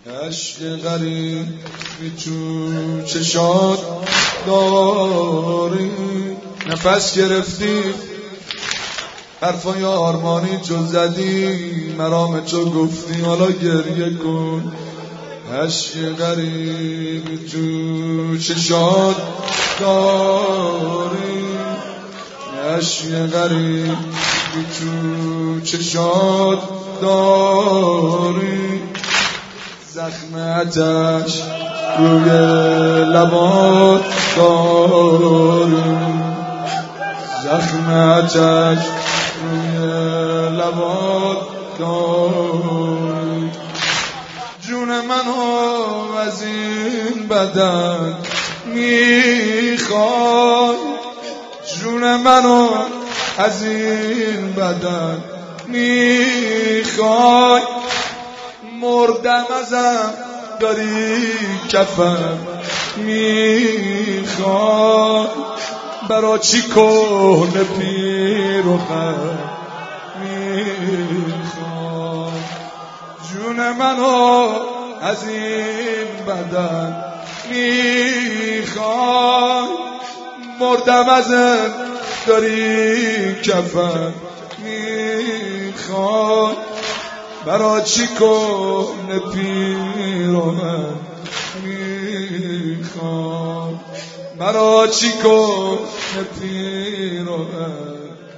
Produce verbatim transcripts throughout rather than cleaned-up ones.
عشق غریب تو چشات داری، نفس گرفتی حرفای آرمانی چو زدی، مرام چو گفتی حالا گریه کن. عشق غریب تو چشات داری، عشق غریب تو چشات داری، زخم آتش روی لبات داری، زخم آتش روی لبات داری. جون منو از این بدن میخوای، جون منو از این بدن میخوای، مردم ازم داری کفن میخوای، برا چی کنه پیرخن میخوای. جون منو از این بدن میخوای، مردم ازم داری کفن میخوای، برا چی کنه پیرهن میخوای، برا چی کنه پیرهن.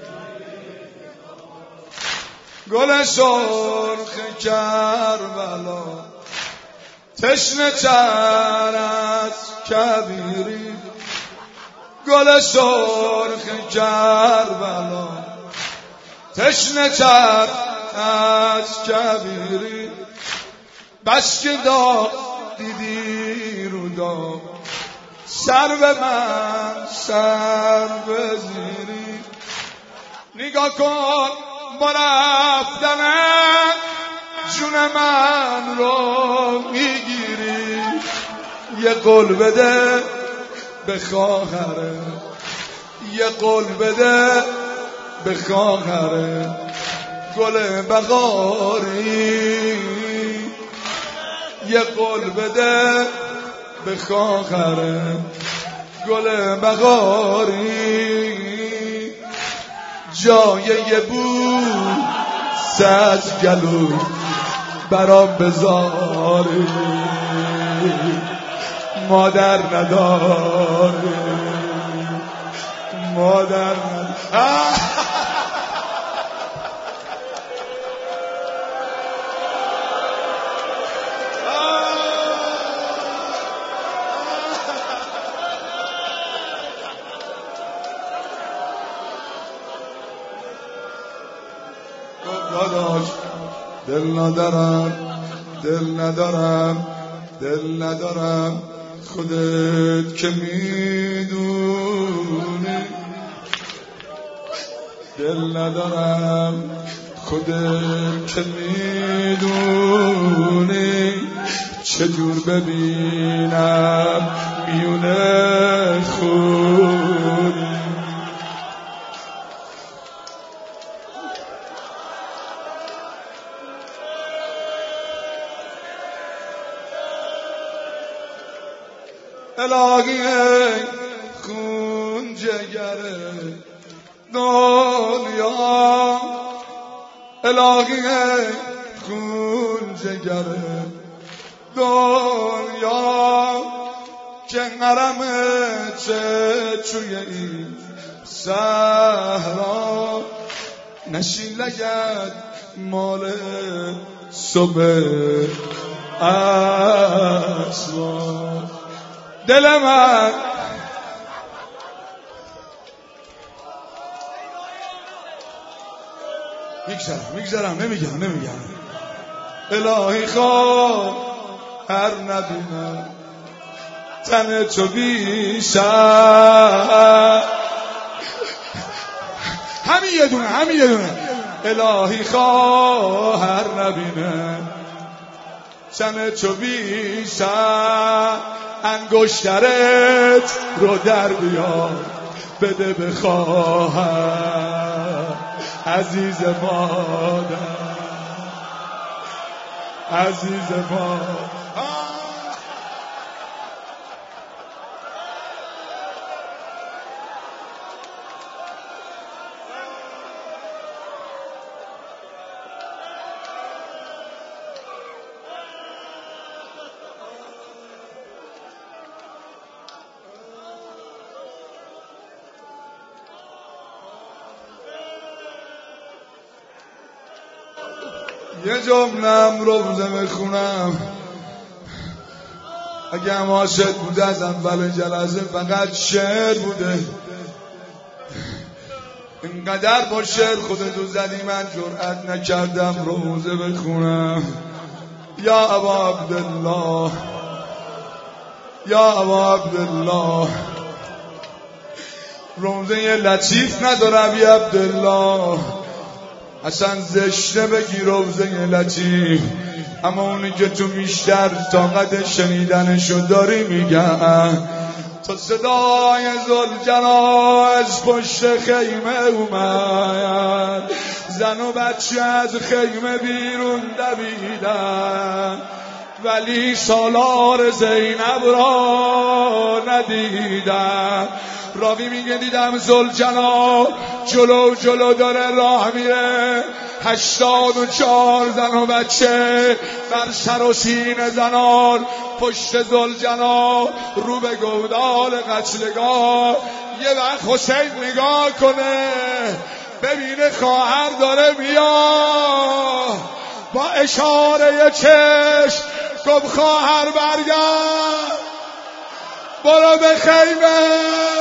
گل سرخ کربلا تشنه تر از کبیری، گل سرخ کربلا تشنه تر از کبیری، بس که داغ دیدی رو داغ سر به من سر بزیری. نگاه کن با رفتنت جون من رو میگیری، یه قول بده به خواهره، یه قول بده به خواهره، گل بغاری، یه قول بده به خواهره، گل بغاری، جای یه بوس از گلو برام بذاری، مادر نداری، مادر نداری. داداش دل ندارم، دل ندارم، دل ندارم، خودت که میدونی، دل ندارم، خودت که میدونی، چجور ببینم میونه خونی. الهی خون جگر دنیا، الهی خون جگر دنیا، که نرمه چه توی این صحرا، نشین لگد مال صبح اسوا. دل من میگذرم میگذرم نمیگم نمیگم الهی خواه هر نبینم تن تو بیشتر، همین یه دونه همین یه دونه الهی خواه هر نبینم تن تو بیشتر، انگشترت رو در بیار بده به خواهر عزیز مادر. عزیز ما. یه جملم روزه بخونم، اگه هم عاشق بوده از اول جلسه فقط شعر بوده. اینقدر با شعر خودتو زدی من جرأت نکردم روزه بخونم. یا ابا عبدالله، یا ابا عبدالله، روزه لطیف نداره بی عبدالله، اصلا زشته بگی روزه لطیف، اما اونی که تو بیشتر طاقت شنیدنشو داری میگن. تا صدای ذوالجلال از پشت خیمه اومد، زن و بچه از خیمه بیرون دویدن، ولی سالار زینب را ندیدن. راوی میگه دیدم ذوالجلال جلو جلو داره راه میره، هشتاد و چهار زن و بچه بر سر و سینه زنان، پشت ذوالجلال رو به گودال قتلگاه. یه وقت حسین نگاه کنه ببینه خواهر داره میاد، با اشاره چشم گفت خواهر برگرد برو به خیمه.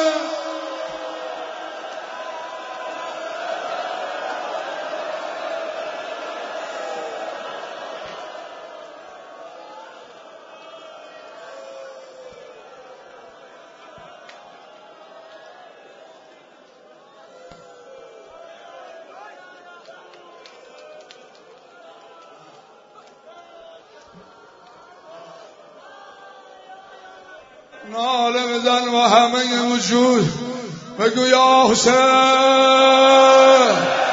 ناله بزن و همه وجود بگو یا حسین.